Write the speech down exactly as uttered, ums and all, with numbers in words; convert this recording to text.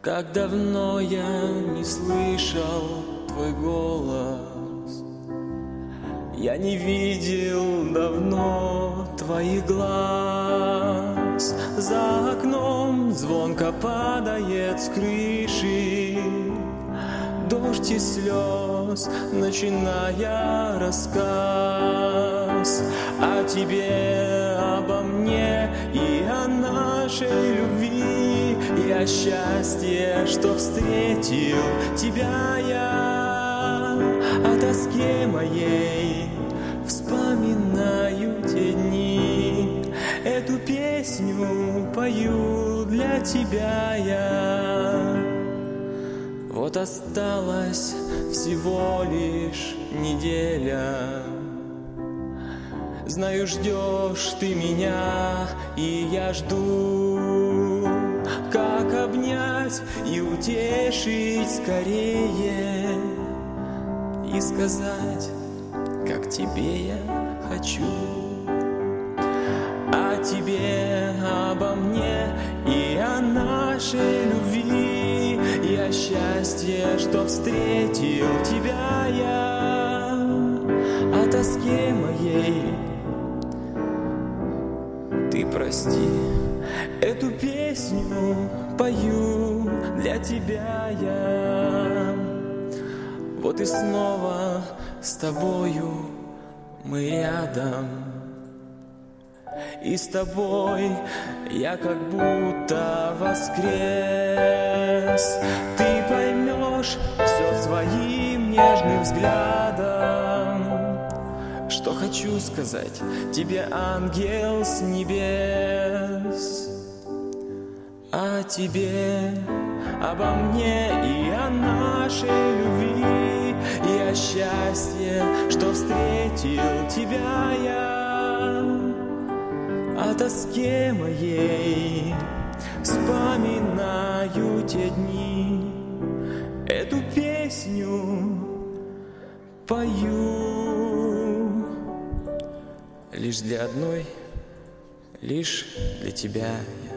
Как давно я не слышал твой голос, я не видел давно твоих глаз. За окном звонко падает с крыши дождь из слез, начиная рассказ о тебе, обо мне и о нашей любви, и о счастье, что встретил тебя я. О тоске моей вспоминаю те дни, эту песню пою для тебя я. Вот осталась всего лишь неделя, знаю, ждешь ты меня, и я жду. Как обнять и утешить скорее, и сказать, как тебе я хочу. О тебе, обо мне и о нашей любви, и о счастье, что встретил тебя я. О тоске моей ты прости, эту песню пою для тебя я. Вот и снова с тобою мы рядом, и с тобой я как будто воскрес. Ты поймешь все своим нежным взглядом, что хочу сказать тебе, ангел с небес. О тебе, обо мне и о нашей любви, и о счастье, что встретил тебя я. О тоске моей вспоминаю те дни, эту песню пою лишь для одной, лишь для тебя я.